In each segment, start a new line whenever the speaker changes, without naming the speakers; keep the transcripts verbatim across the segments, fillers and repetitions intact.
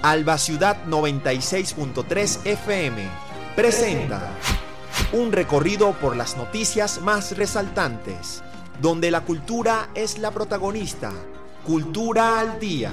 Alba Ciudad noventa y seis punto tres F M presenta un recorrido por las noticias más resaltantes, donde la cultura es la protagonista. Cultura al Día.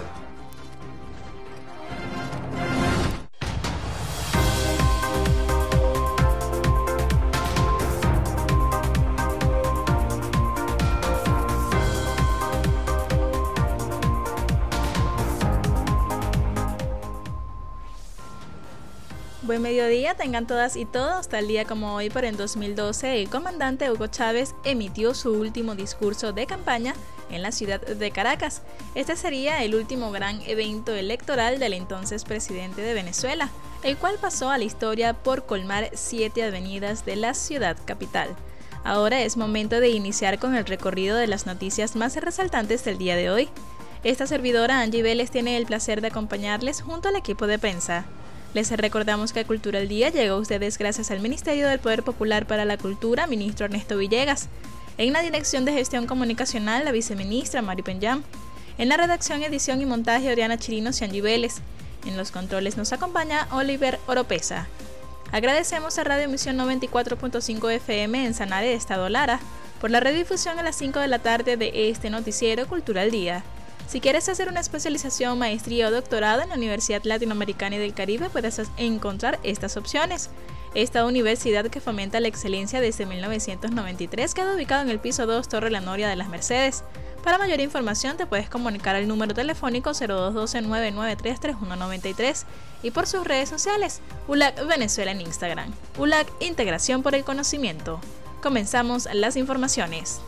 Buen mediodía, tengan todas y todos. Tal día como hoy, pero en dos mil doce, el comandante Hugo Chávez emitió su último discurso de campaña en la ciudad de Caracas. Este sería el último gran evento electoral del entonces presidente de Venezuela, el cual pasó a la historia por colmar siete avenidas de la ciudad capital. Ahora es momento de iniciar con el recorrido de las noticias más resaltantes del día de hoy. Esta servidora, Angie Vélez, tiene el placer de acompañarles junto al equipo de prensa. Les recordamos que Cultura al Día llegó a ustedes gracias al Ministerio del Poder Popular para la Cultura, ministro Ernesto Villegas. En la Dirección de Gestión Comunicacional, la viceministra Mari Penyam. En la redacción, edición y montaje, Oriana Chirinos y Angie Vélez. En los controles nos acompaña Oliver Oropesa. Agradecemos a Radio Misión noventa y cuatro punto cinco F M en Sanare, Estado Lara, por la redifusión a las cinco de la tarde de este noticiero Cultura al Día. Si quieres hacer una especialización, maestría o doctorado en la Universidad Latinoamericana y del Caribe, puedes encontrar estas opciones. Esta universidad, que fomenta la excelencia desde mil novecientos noventa y tres, queda ubicada en el piso dos, Torre La Noria de las Mercedes. Para mayor información te puedes comunicar al número telefónico cero dos uno dos, nueve nueve tres, tres uno nueve tres y por sus redes sociales, U L A C Venezuela en Instagram. U L A C Integración por el Conocimiento. Comenzamos las informaciones.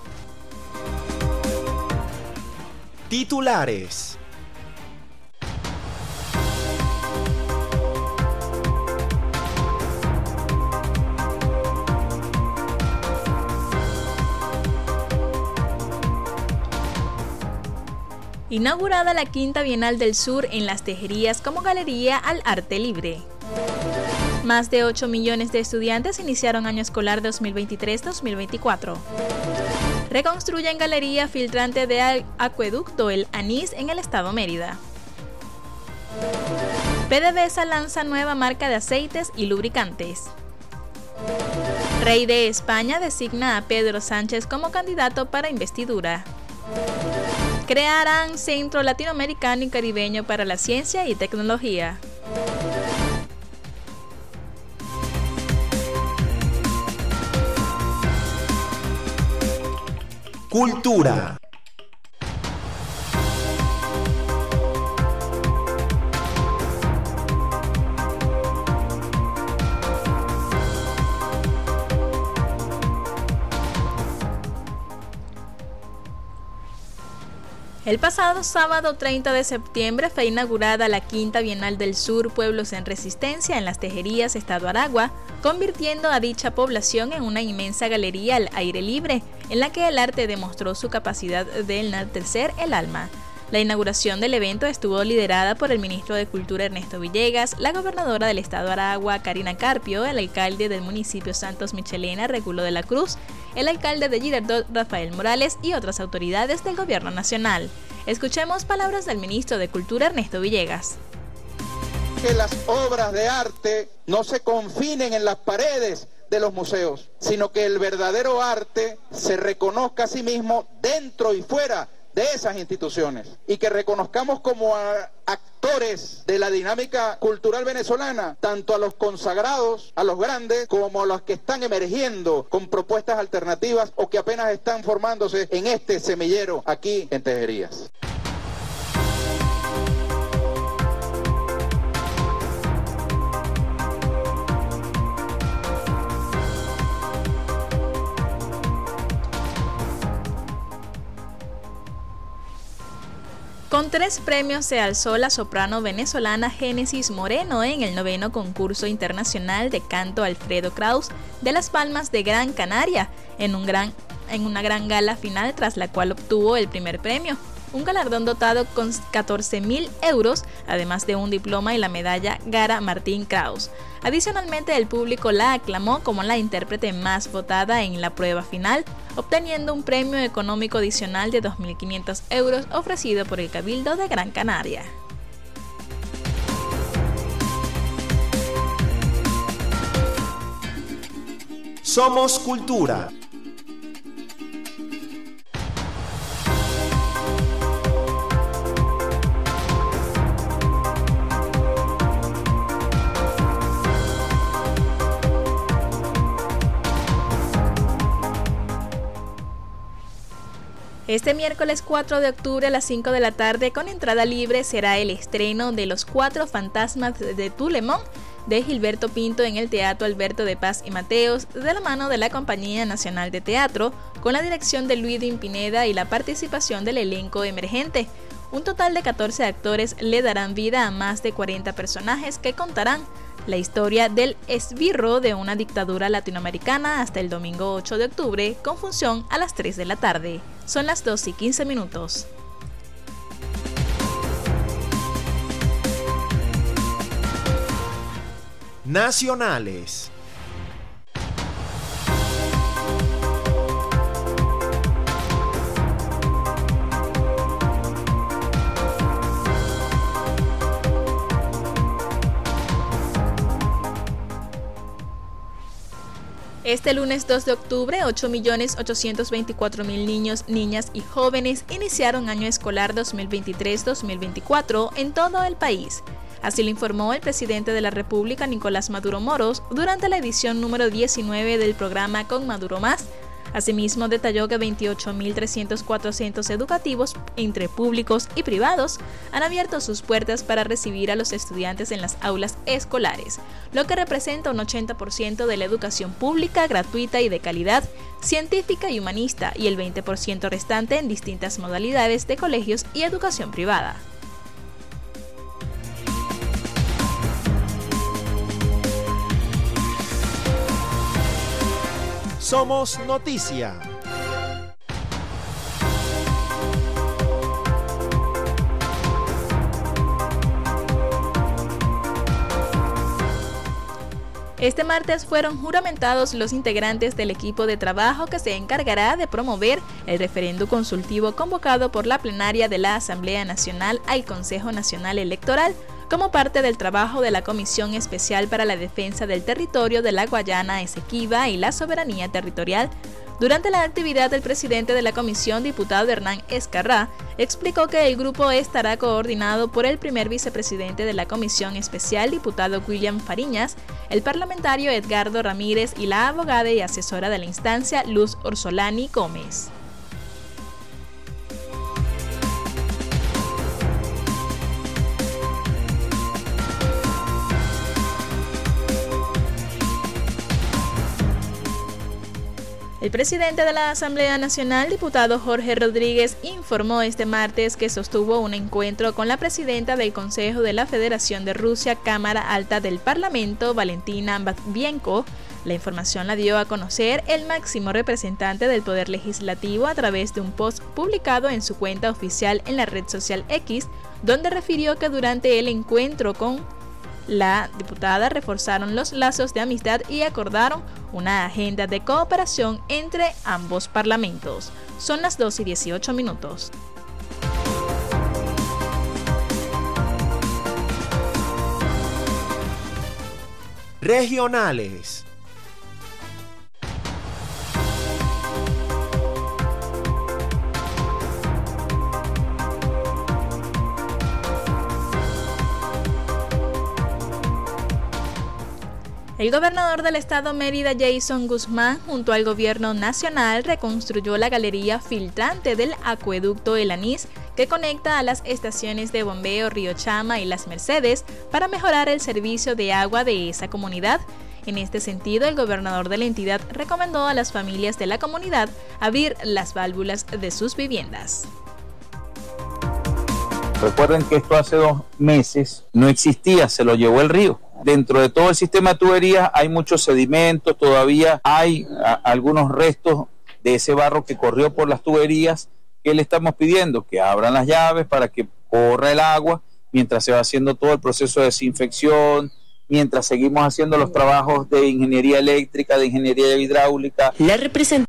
Titulares.
Inaugurada la Quinta Bienal del Sur en Las Tejerías como galería al arte libre. Más de ocho millones de estudiantes iniciaron año escolar dos mil veintitrés dos mil veinticuatro. Reconstruyen galería filtrante de acueducto El Anís en el estado Mérida. PDVSA lanza nueva marca de aceites y lubricantes. Rey de España designa a Pedro Sánchez como candidato para investidura. Crearán Centro Latinoamericano y Caribeño para la Ciencia y Tecnología.
Cultura.
El pasado sábado treinta de septiembre fue inaugurada la Quinta Bienal del Sur Pueblos en Resistencia en Las Tejerías, Estado Aragua, convirtiendo a dicha población en una inmensa galería al aire libre, en la que el arte demostró su capacidad de enaltecer el alma. La inauguración del evento estuvo liderada por el ministro de Cultura Ernesto Villegas, la gobernadora del estado Aragua Karina Carpio, el alcalde del municipio Santos Michelena Regulo de la Cruz, el alcalde de Girardot Rafael Morales y otras autoridades del gobierno nacional. Escuchemos palabras del ministro de Cultura Ernesto Villegas.
Que las obras de arte no se confinen en las paredes de los museos, sino que el verdadero arte se reconozca a sí mismo dentro y fuera de esas instituciones, y que reconozcamos como a actores de la dinámica cultural venezolana, tanto a los consagrados, a los grandes, como a los que están emergiendo con propuestas alternativas o que apenas están formándose en este semillero aquí en Tejerías.
Con tres premios se alzó la soprano venezolana Génesis Moreno en el noveno concurso internacional de canto Alfredo Kraus de Las Palmas de Gran Canaria, en, un gran, en una gran gala final tras la cual obtuvo el primer premio, un galardón dotado con catorce mil euros, además de un diploma y la medalla Gara Martín Kraus. Adicionalmente, el público la aclamó como la intérprete más votada en la prueba final, obteniendo un premio económico adicional de dos mil quinientos euros ofrecido por el Cabildo de Gran Canaria.
Somos Cultura.
Este miércoles cuatro de octubre a las cinco de la tarde, con entrada libre, será el estreno de Los Cuatro Fantasmas de Tulemón de Gilberto Pinto en el Teatro Alberto de Paz y Mateos, de la mano de la Compañía Nacional de Teatro, con la dirección de Luidín Pineda y la participación del elenco emergente. Un total de catorce actores le darán vida a más de cuarenta personajes que contarán la historia del esbirro de una dictadura latinoamericana hasta el domingo ocho de octubre, con función a las tres de la tarde. Son las dos y quince minutos.
Nacionales.
Este lunes dos de octubre, ocho millones ochocientos veinticuatro mil niños, niñas y jóvenes iniciaron año escolar dos mil veintitrés dos mil veinticuatro en todo el país. Así lo informó el presidente de la República, Nicolás Maduro Moros, durante la edición número diecinueve del programa Con Maduro Más. Asimismo, detalló que veintiocho mil trescientos cuatro centros educativos, entre públicos y privados, han abierto sus puertas para recibir a los estudiantes en las aulas escolares, lo que representa un ochenta por ciento de la educación pública, gratuita y de calidad, científica y humanista, y el veinte por ciento restante en distintas modalidades de colegios y educación privada.
Somos Noticia.
Este martes fueron juramentados los integrantes del equipo de trabajo que se encargará de promover el referendo consultivo convocado por la plenaria de la Asamblea Nacional al Consejo Nacional Electoral, como parte del trabajo de la Comisión Especial para la Defensa del Territorio de la Guayana Esequiba y la Soberanía Territorial. Durante la actividad, el presidente de la comisión, diputado Hernán Escarrá, explicó que el grupo estará coordinado por el primer vicepresidente de la Comisión Especial, diputado William Fariñas, el parlamentario Edgardo Ramírez y la abogada y asesora de la instancia, Luz Orsolani Gómez. El presidente de la Asamblea Nacional, diputado Jorge Rodríguez, informó este martes que sostuvo un encuentro con la presidenta del Consejo de la Federación de Rusia, Cámara Alta del Parlamento, Valentina Matvienko. La información la dio a conocer el máximo representante del Poder Legislativo a través de un post publicado en su cuenta oficial en la red social X, donde refirió que durante el encuentro con la diputada reforzaron los lazos de amistad y acordaron una agenda de cooperación entre ambos parlamentos. Son las dos y dieciocho minutos.
Regionales.
El gobernador del estado Mérida, Jason Guzmán, junto al gobierno nacional, reconstruyó la galería filtrante del acueducto El Anís, que conecta a las estaciones de bombeo Río Chama y Las Mercedes para mejorar el servicio de agua de esa comunidad. En este sentido, el gobernador de la entidad recomendó a las familias de la comunidad abrir las válvulas de sus viviendas.
Recuerden que esto hace dos meses no existía, se lo llevó el río. Dentro de todo el sistema de tuberías hay muchos sedimentos, todavía hay a, algunos restos de ese barro que corrió por las tuberías. ¿Qué le estamos pidiendo? Que abran las llaves para que corra el agua mientras se va haciendo todo el proceso de desinfección, mientras seguimos haciendo los trabajos de ingeniería eléctrica, de ingeniería hidráulica.
La represent-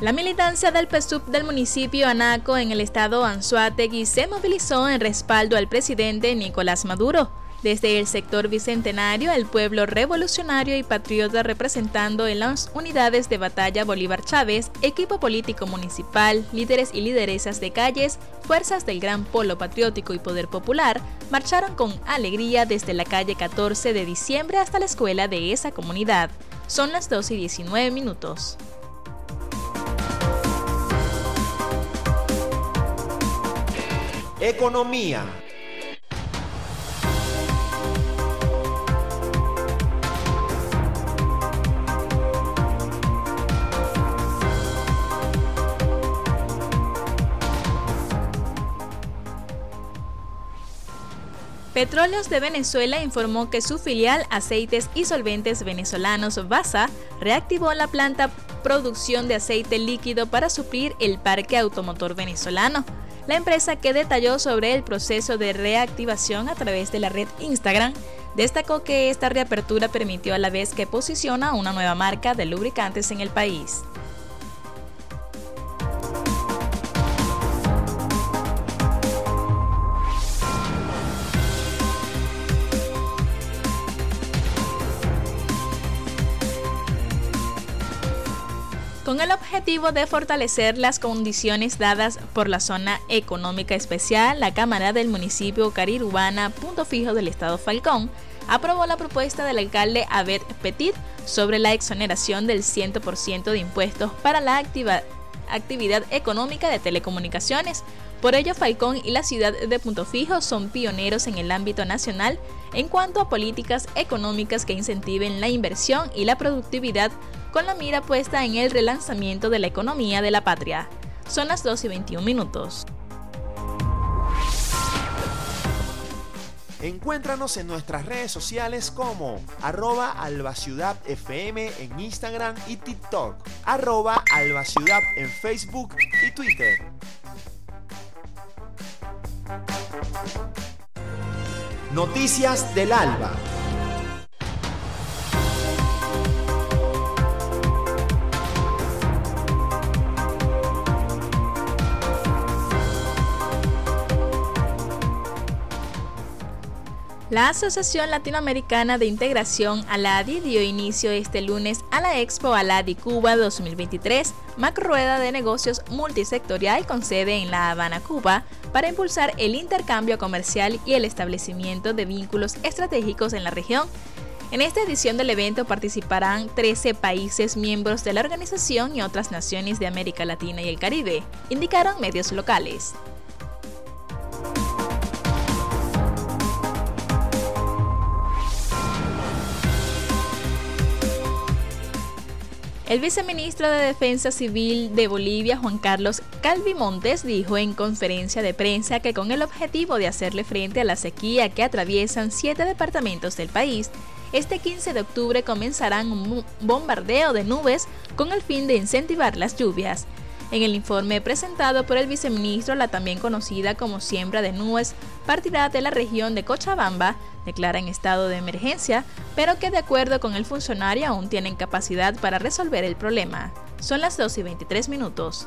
La militancia del P S U V del municipio Anaco en el estado Anzoátegui se movilizó en respaldo al presidente Nicolás Maduro. Desde el sector bicentenario, el pueblo revolucionario y patriota representando en las unidades de batalla Bolívar Chávez, equipo político municipal, líderes y lideresas de calles, fuerzas del Gran Polo Patriótico y Poder Popular, marcharon con alegría desde la calle catorce de diciembre hasta la escuela de esa comunidad. Son las doce y diecinueve minutos.
Economía.
Petróleos de Venezuela informó que su filial Aceites y Solventes Venezolanos VASA reactivó la planta producción de aceite líquido para suplir el parque automotor venezolano. La empresa, que detalló sobre el proceso de reactivación a través de la red Instagram, destacó que esta reapertura permitió a la vez que posiciona una nueva marca de lubricantes en el país. Con el objetivo de fortalecer las condiciones dadas por la Zona Económica Especial, la Cámara del Municipio Carirubana, Punto Fijo del Estado Falcón, aprobó la propuesta del alcalde Abed Petit sobre la exoneración del cien por ciento de impuestos para la activa, actividad económica de telecomunicaciones. Por ello, Falcón y la ciudad de Punto Fijo son pioneros en el ámbito nacional en cuanto a políticas económicas que incentiven la inversión y la productividad, con la mira puesta en el relanzamiento de la economía de la patria. Son las doce y veintiún minutos.
Encuéntranos en nuestras redes sociales como arroba albaciudad fm en Instagram y TikTok, arroba albaciudad en Facebook y Twitter. Noticias del Alba.
La Asociación Latinoamericana de Integración ALADI dio inicio este lunes a la Expo ALADI Cuba dos mil veintitrés, macrorueda de negocios multisectorial con sede en La Habana, Cuba, para impulsar el intercambio comercial y el establecimiento de vínculos estratégicos en la región. En esta edición del evento participarán trece países miembros de la organización y otras naciones de América Latina y el Caribe, indicaron medios locales. El viceministro de Defensa Civil de Bolivia, Juan Carlos Calvi Montes, dijo en conferencia de prensa que con el objetivo de hacerle frente a la sequía que atraviesan siete departamentos del país, este quince de octubre comenzarán un bombardeo de nubes con el fin de incentivar las lluvias. En el informe presentado por el viceministro, la también conocida como siembra de nubes partirá de la región de Cochabamba, declara en estado de emergencia, pero que de acuerdo con el funcionario aún tienen capacidad para resolver el problema. Son las doce y veintitrés minutos.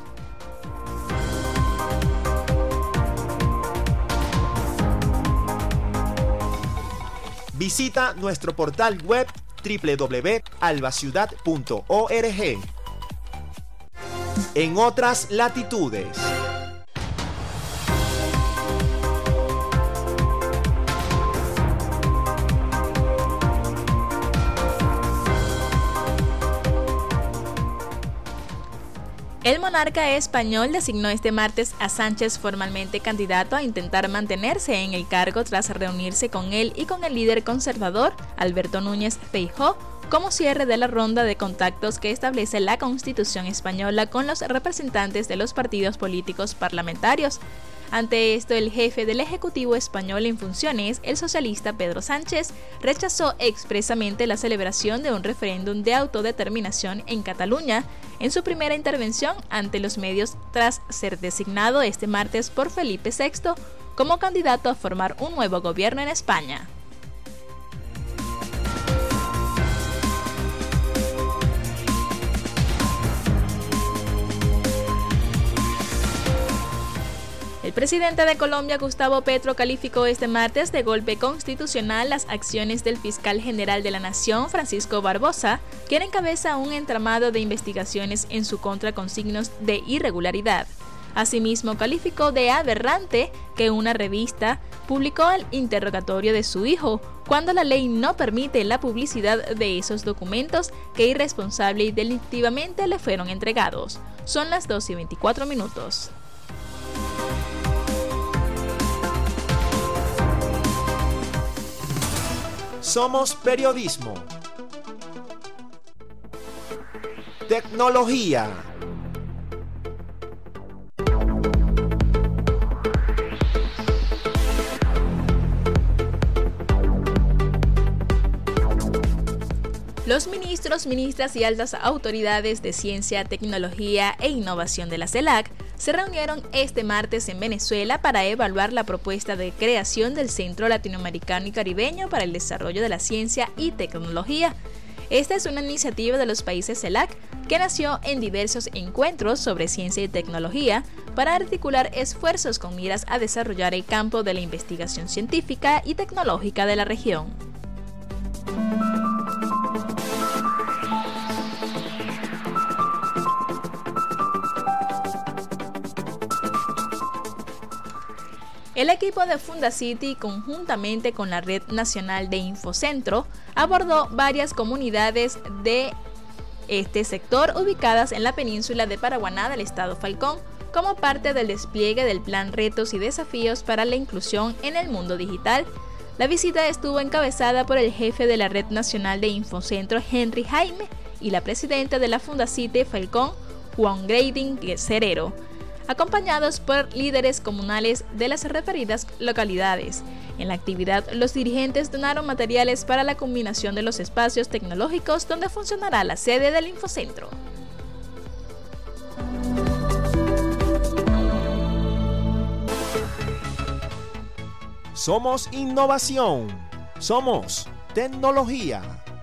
Visita nuestro portal web doble u doble u doble u punto albaciudad punto org. En otras latitudes.
El monarca español designó este martes a Sánchez formalmente candidato a intentar mantenerse en el cargo tras reunirse con él y con el líder conservador, Alberto Núñez Feijóo, como cierre de la ronda de contactos que establece la Constitución española con los representantes de los partidos políticos parlamentarios. Ante esto, el jefe del Ejecutivo español en funciones, el socialista Pedro Sánchez, rechazó expresamente la celebración de un referéndum de autodeterminación en Cataluña en su primera intervención ante los medios tras ser designado este martes por Felipe sexto como candidato a formar un nuevo gobierno en España. presidente de Colombia, Gustavo Petro, calificó este martes de golpe constitucional las acciones del fiscal general de la Nación, Francisco Barbosa, quien encabeza un entramado de investigaciones en su contra con signos de irregularidad. Asimismo, calificó de aberrante que una revista publicó el interrogatorio de su hijo, cuando la ley no permite la publicidad de esos documentos que irresponsable y delictivamente le fueron entregados. Son las dos y veinticuatro minutos.
Somos periodismo. Tecnología.
Los ministros, ministras y altas autoridades de Ciencia, Tecnología e Innovación de la CELAC se reunieron este martes en Venezuela para evaluar la propuesta de creación del Centro Latinoamericano y Caribeño para el Desarrollo de la Ciencia y Tecnología. Esta es una iniciativa de los países CELAC que nació en diversos encuentros sobre ciencia y tecnología para articular esfuerzos con miras a desarrollar el campo de la investigación científica y tecnológica de la región. El equipo de Fundacity, conjuntamente con la Red Nacional de Infocentro, abordó varias comunidades de este sector ubicadas en la península de Paraguaná del estado Falcón, como parte del despliegue del Plan Retos y Desafíos para la Inclusión en el Mundo Digital. La visita estuvo encabezada por el jefe de la Red Nacional de Infocentro, Henry Jaime, y la presidenta de la Fundacity Falcón, Juan Grading Cerero, acompañados por líderes comunales de las referidas localidades. En la actividad, los dirigentes donaron materiales para la combinación de los espacios tecnológicos donde funcionará la sede del Infocentro.
Somos innovación. Somos tecnología.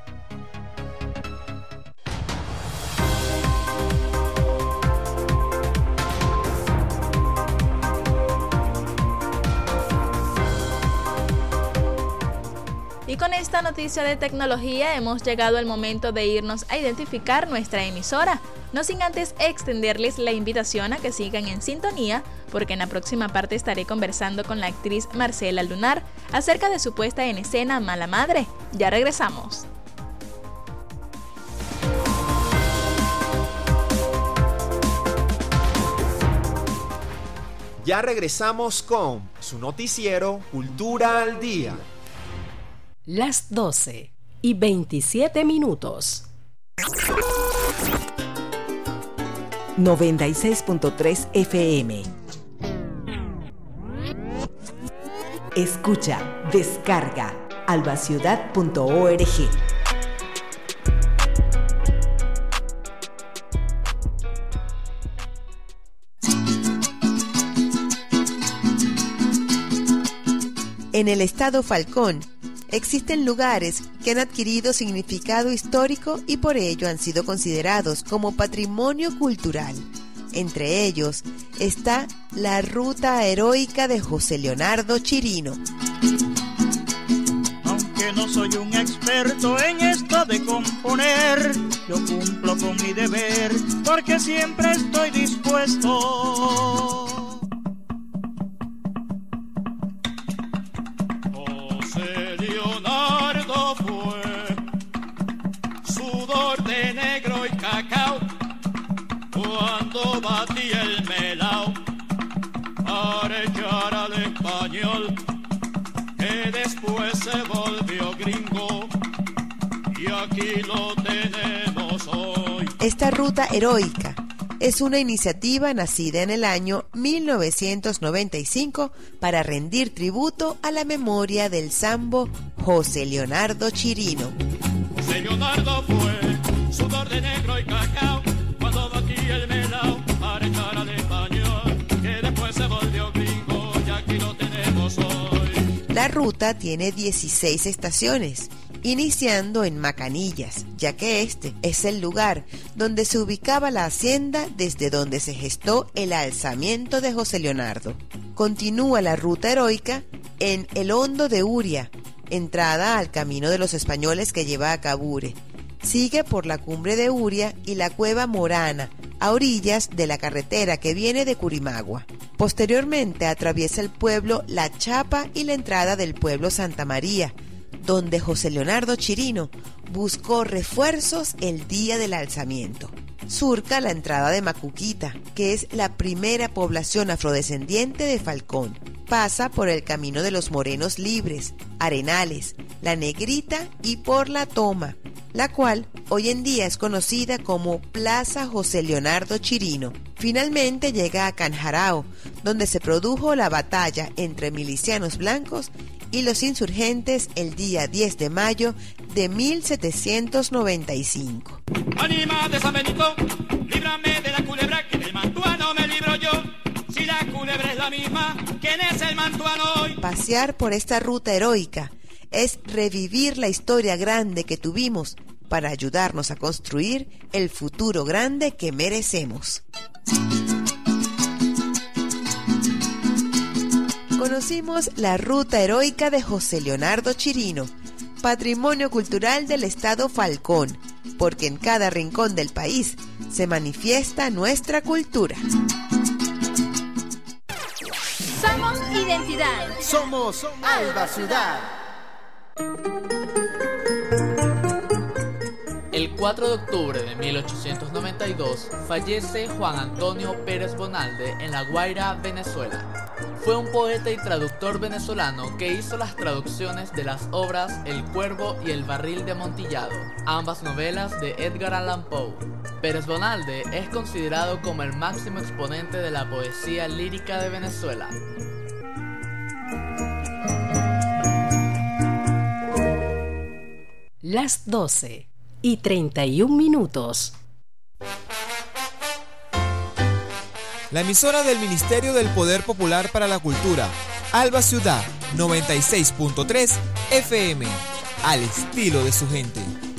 Y con esta noticia de tecnología hemos llegado al momento de irnos a identificar nuestra emisora, no sin antes extenderles la invitación a que sigan en sintonía, porque en la próxima parte estaré conversando con la actriz Marcela Lunar acerca de su puesta en escena Mala Madre. Ya regresamos.
Ya regresamos con su noticiero Cultura al Día.
Las doce y veintisiete minutos. noventa y seis punto tres F M. Escucha, descarga albaciudad punto org.
En el estado Falcón existen lugares que han adquirido significado histórico y por ello han sido considerados como patrimonio cultural. Entre ellos está la Ruta Heroica de José Leonardo Chirino.
Aunque no soy un experto en esto de componer, yo cumplo con mi deber porque siempre estoy dispuesto. José Leonardo fue sudor de negro y cacao cuando batía el melao para echar al español que después se volvió gringo y aquí lo tenemos hoy.
Esta ruta heroica es una iniciativa nacida en el año mil novecientos noventa y cinco para rendir tributo a la memoria del sambo José Leonardo Chirino.
José Leonardo fue sudor de negro y cacao cuando batía el melao para echar al español que después se volvió gringo y aquí lo tenemos hoy.
La ruta tiene dieciséis estaciones, iniciando en Macanillas, ya que este es el lugar donde se ubicaba la hacienda desde donde se gestó el alzamiento de José Leonardo. continúa la ruta heroica en El Hondo de Uria, entrada al camino de los españoles que lleva a Cabure. Sigue por la cumbre de Uria y la Cueva Morana, a orillas de la carretera que viene de Curimagua. Posteriormente atraviesa el pueblo La Chapa y la entrada del pueblo Santa María, donde José Leonardo Chirino buscó refuerzos el día del alzamiento. Surca la entrada de Macuquita, que es la primera población afrodescendiente de Falcón. Pasa por el Camino de los Morenos Libres, Arenales, La Negrita y por La Toma, la cual hoy en día es conocida como Plaza José Leonardo Chirino. Finalmente llega a Canjarao, donde se produjo la batalla entre milicianos blancos y los insurgentes el día diez de mayo de mil setecientos noventa y cinco.
Anima de San Benito, líbrame de la culebra, que del mantuano me libro yo. Si la culebra es la misma, ¿quién es el mantuano hoy?
Pasear por esta ruta heroica es revivir la historia grande que tuvimos para ayudarnos a construir el futuro grande que merecemos. Conocimos la ruta heroica de José Leonardo Chirino, patrimonio cultural del estado Falcón, porque en cada rincón del país se manifiesta nuestra cultura.
Somos identidad.
Somos Alba Ciudad.
El cuatro de octubre de mil ochocientos noventa y dos fallece Juan Antonio Pérez Bonalde en La Guaira, Venezuela. Fue un poeta y traductor venezolano que hizo las traducciones de las obras El Cuervo y El Barril de Amontillado, ambas novelas de Edgar Allan Poe. Pérez Bonalde es considerado como el máximo exponente de la poesía lírica de Venezuela.
Las doce y treinta y un minutos.
La emisora del Ministerio del Poder Popular para la Cultura, Alba Ciudad, noventa y seis punto tres F M, al estilo de su gente.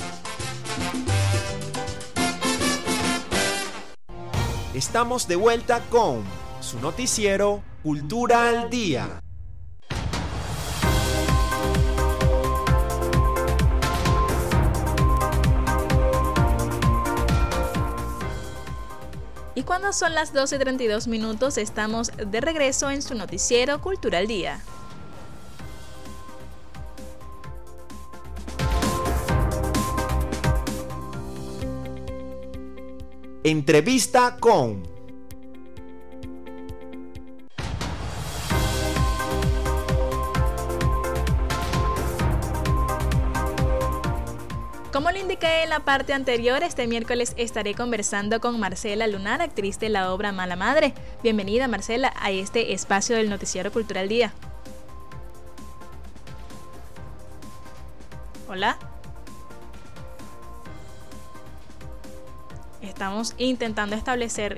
Estamos de vuelta con su noticiero Cultura al Día.
Y cuando son las doce y treinta y dos minutos, estamos de regreso en su noticiero Cultura al Día.
Entrevista con...
Como le indiqué en la parte anterior, este miércoles estaré conversando con Marcela Lunar, actriz de la obra Mala Madre. Bienvenida, Marcela, a este espacio del Noticiero Cultural Día. Hola. Estamos intentando establecer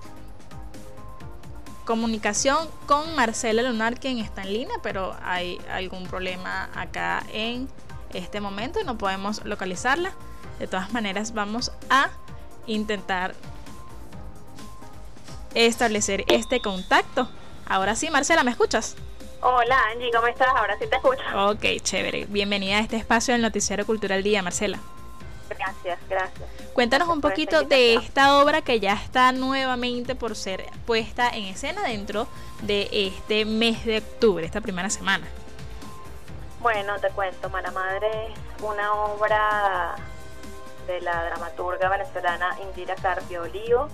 comunicación con Marcela Lunar, quien está en línea, pero hay algún problema acá en este momento y no podemos localizarla. De todas maneras, vamos a intentar establecer este contacto. Ahora sí, Marcela, ¿me escuchas?
Hola, Angie, ¿cómo estás? Ahora sí te escucho.
Ok, chévere. Bienvenida a este espacio del Noticiero Cultural Día, Marcela.
Gracias, gracias.
Cuéntanos
gracias
un poquito de esta obra que ya está nuevamente por ser puesta en escena dentro de este mes de octubre, esta primera semana.
Bueno, te cuento, Mala Madre es una obra de la dramaturga venezolana Indira Carpio Olivo.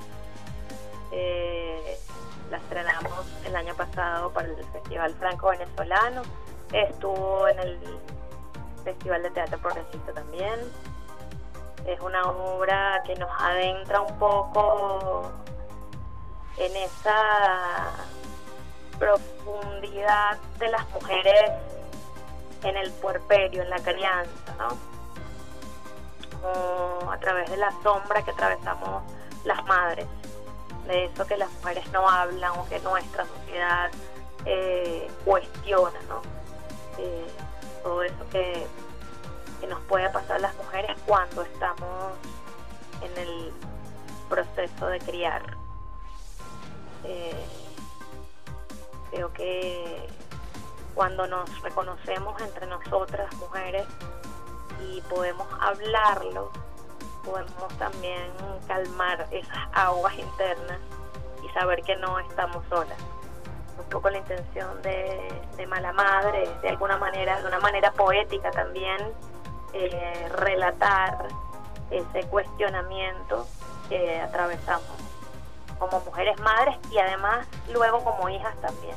Eh, la estrenamos el año pasado para el Festival Franco-Venezolano. Estuvo en el Festival de Teatro Progresista también. Es una obra que nos adentra un poco en esa profundidad de las mujeres en el puerperio, en la crianza, ¿no? Como a través de la sombra que atravesamos las madres, de eso que las mujeres no hablan o que nuestra sociedad eh, cuestiona, ¿no? Eh, todo eso que, que nos puede pasar a las mujeres cuando estamos en el proceso de criar. Eh, Creo que cuando nos reconocemos entre nosotras, mujeres, y podemos hablarlo, podemos también calmar esas aguas internas y saber que no estamos solas. Un poco la intención de, de Mala Madre, de alguna manera, de una manera poética también, eh, relatar ese cuestionamiento que atravesamos como mujeres madres y además luego como hijas también.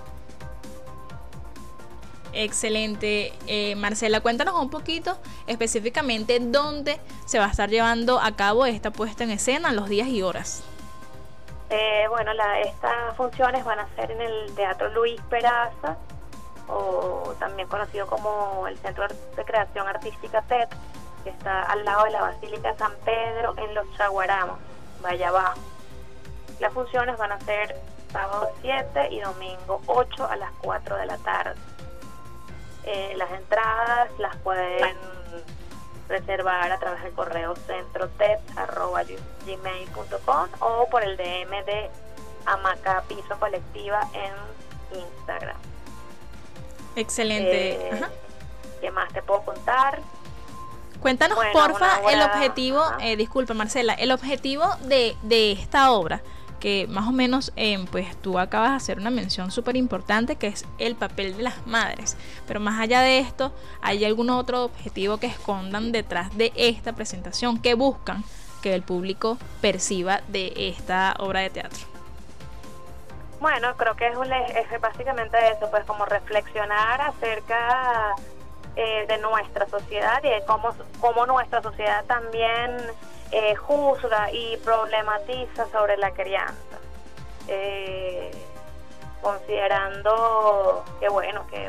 Excelente. Eh, Marcela, cuéntanos un poquito específicamente dónde se va a estar llevando a cabo esta puesta en escena, los días y horas.
Eh, bueno, la, estas funciones van a ser en el Teatro Luis Peraza, o también conocido como el Centro de Creación Artística T E D, que está al lado de la Basílica San Pedro en Los Chaguaramos, Valle Abajo. Las funciones van a ser sábado siete y domingo ocho a las cuatro de la tarde. Eh, las entradas las pueden reservar a través del correo centrotep arroba gmail punto com o por el D M de Hamaca Piso Colectiva en Instagram.
Excelente.
Eh, ¿Qué más te puedo contar?
Cuéntanos, bueno, porfa, obra, el objetivo, eh, disculpa Marcela, el objetivo de, de esta obra, que más o menos, eh, pues tú acabas de hacer una mención súper importante, que es el papel de las madres. Pero más allá de esto, ¿hay algún otro objetivo que escondan detrás de esta presentación, que buscan que el público perciba de esta obra de teatro?
Bueno, creo que es, un, es básicamente eso, pues como reflexionar acerca eh, de nuestra sociedad y de cómo, cómo nuestra sociedad también eh, juzga y problematiza sobre la crianza, eh, considerando que bueno, que,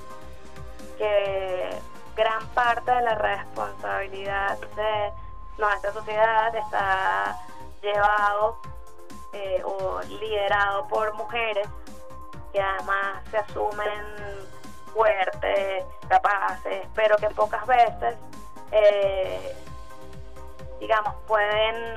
que gran parte de la responsabilidad de nuestra sociedad está llevado eh, o liderado por mujeres que además se asumen fuertes, capaces, pero que pocas veces eh, digamos pueden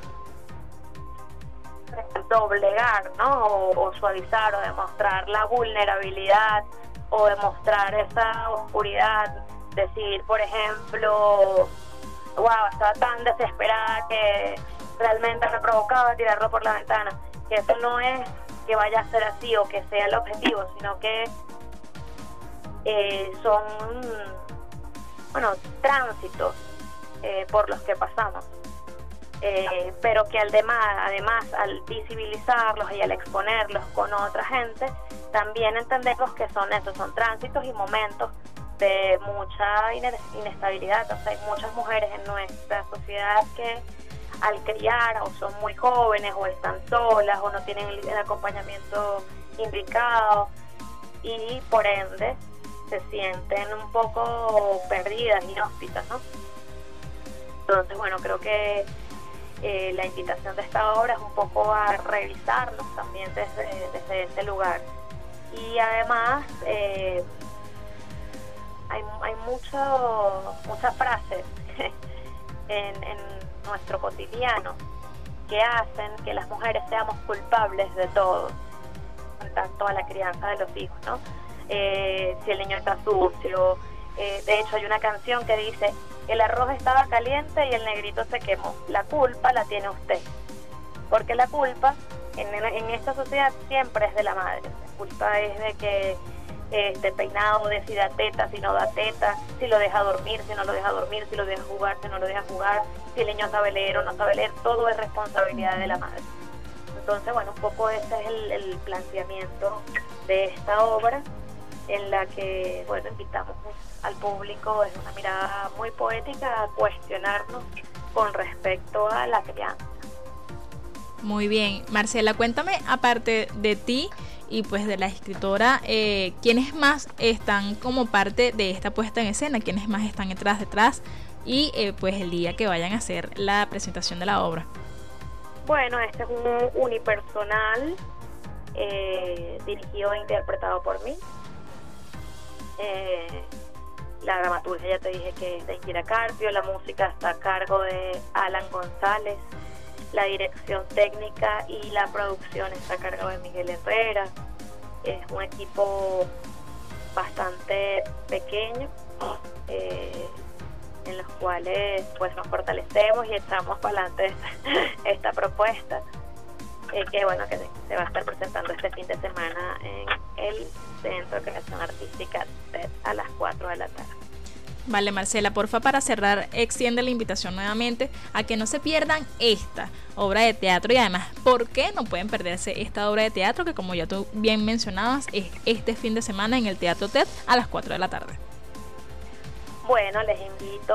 doblegar, ¿no? O, o suavizar o demostrar la vulnerabilidad o demostrar esa oscuridad, decir, por ejemplo, wow, estaba tan desesperada que realmente me provocaba tirarlo por la ventana. Que eso no es que vaya a ser así o que sea el objetivo, sino que eh, son, bueno, tránsitos eh, por los que pasamos. Eh, pero que al demás, además al visibilizarlos y al exponerlos con otra gente, también entendemos que son esos, son tránsitos y momentos de mucha inestabilidad. O sea, hay muchas mujeres en nuestra sociedad que al criar o son muy jóvenes o están solas o no tienen el, el acompañamiento indicado y por ende se sienten un poco perdidas, inhóspitas, ¿no? Entonces, bueno, creo que eh, la invitación de esta obra es un poco a revisarnos también desde, desde ese lugar. Y además eh, hay, hay mucho, muchas frases en, en nuestro cotidiano que hacen que las mujeres seamos culpables de todo, en tanto a la crianza de los hijos, ¿no? Eh, si el niño está sucio, eh, de hecho hay una canción que dice: el arroz estaba caliente y el negrito se quemó, la culpa la tiene usted, porque la culpa en, en esta sociedad siempre es de la madre. La culpa es de que este peinado de si da teta, si no da teta, si lo deja dormir, si no lo deja dormir, si lo deja jugar, si no lo deja jugar, si el niño sabe leer o no sabe leer, todo es responsabilidad de la madre. Entonces, bueno, un poco ese es el, el planteamiento de esta obra, en la que, bueno, invitamos al público desde una mirada muy poética a cuestionarnos con respecto a la crianza.
Muy bien, Marcela, cuéntame, aparte de ti y pues de la escritora, eh, ¿quiénes más están como parte de esta puesta en escena? ¿Quiénes más están detrás, detrás? Y eh, pues el día que vayan a hacer la presentación de la obra.
Bueno, este es un unipersonal eh, dirigido e interpretado por mí. Eh, la dramaturgia ya te dije que es de Indira Carpio, la música está a cargo de Alan González, la dirección técnica y la producción está a cargo de Miguel Herrera. es un equipo bastante pequeño, eh, en los cuales pues nos fortalecemos y echamos para adelante esta, esta propuesta, eh, que bueno, que se va a estar presentando este fin de semana en el Centro de Creación Artística T E D a las cuatro de la tarde.
Vale, Marcela, porfa, para cerrar, extiende la invitación nuevamente a que no se pierdan esta obra de teatro y además, ¿por qué no pueden perderse esta obra de teatro que, como ya tú bien mencionabas, es este fin de semana en el Teatro T E D a las cuatro de la tarde?
Bueno, les invito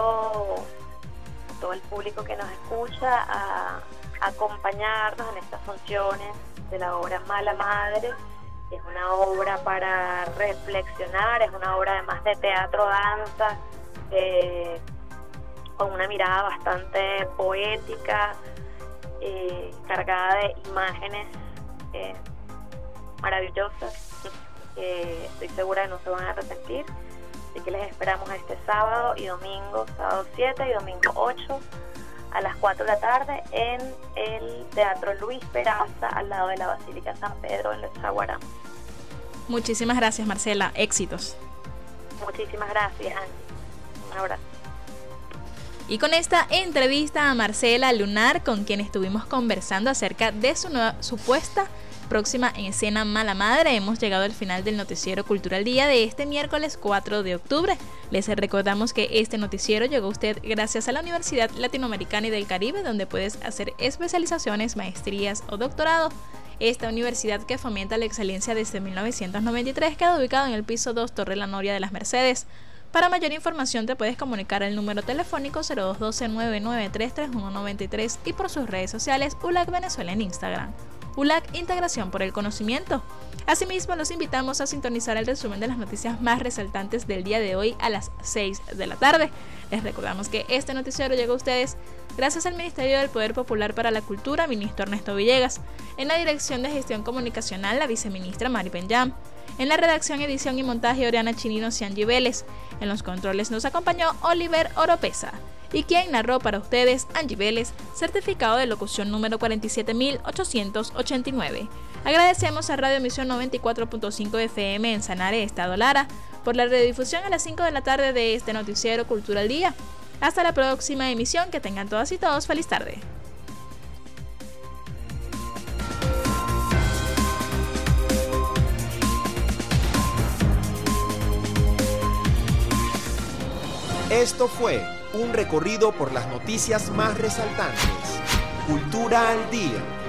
a todo el público que nos escucha a acompañarnos en estas funciones de la obra Mala Madre. Es una obra para reflexionar, es una obra además de teatro, danza, eh, con una mirada bastante poética, eh, cargada de imágenes eh, maravillosas, que estoy segura que no se van a arrepentir. Así que les esperamos este sábado y domingo, sábado siete y domingo ocho, a las cuatro de la tarde en el Teatro Luis Peraza, al lado de la Basílica San Pedro en Los Chaguarán.
Muchísimas gracias, Marcela. Éxitos.
Muchísimas gracias, Angie. Un abrazo.
Y con esta entrevista a Marcela Lunar, con quien estuvimos conversando acerca de su nueva supuesta próxima en escena Mala Madre, hemos llegado al final del Noticiero Cultural Día de este miércoles cuatro de octubre. Les recordamos que este noticiero llegó a usted gracias a la Universidad Latinoamericana y del Caribe, donde puedes hacer especializaciones, maestrías o doctorado. Esta universidad, que fomenta la excelencia desde mil novecientos noventa y tres, queda ubicado en el piso dos, Torre La Noria de las Mercedes. Para mayor información te puedes comunicar al número telefónico cero dos uno dos, nueve nueve tres, tres uno nueve tres y por sus redes sociales U L A C Venezuela en Instagram. U L A C Integración por el Conocimiento. Asimismo, los invitamos a sintonizar el resumen de las noticias más resaltantes del día de hoy a las seis de la tarde. Les recordamos que este noticiero llega a ustedes gracias al Ministerio del Poder Popular para la Cultura, ministro Ernesto Villegas. En la Dirección de Gestión Comunicacional, la viceministra Mari Penyam. En la redacción, edición y montaje, Oriana Chininos y Angie Vélez. En los controles nos acompañó Oliver Oropesa. Y quien narró para ustedes, Angie Vélez, certificado de locución número cuarenta y siete mil ochocientos ochenta y nueve. Agradecemos a Radio Emisión noventa y cuatro punto cinco F M en Sanare, Estado Lara, por la redifusión a las cinco de la tarde de este noticiero Cultural Día. Hasta la próxima emisión, que tengan todas y todos feliz tarde.
Esto fue un recorrido por las noticias más resaltantes. Cultura al Día.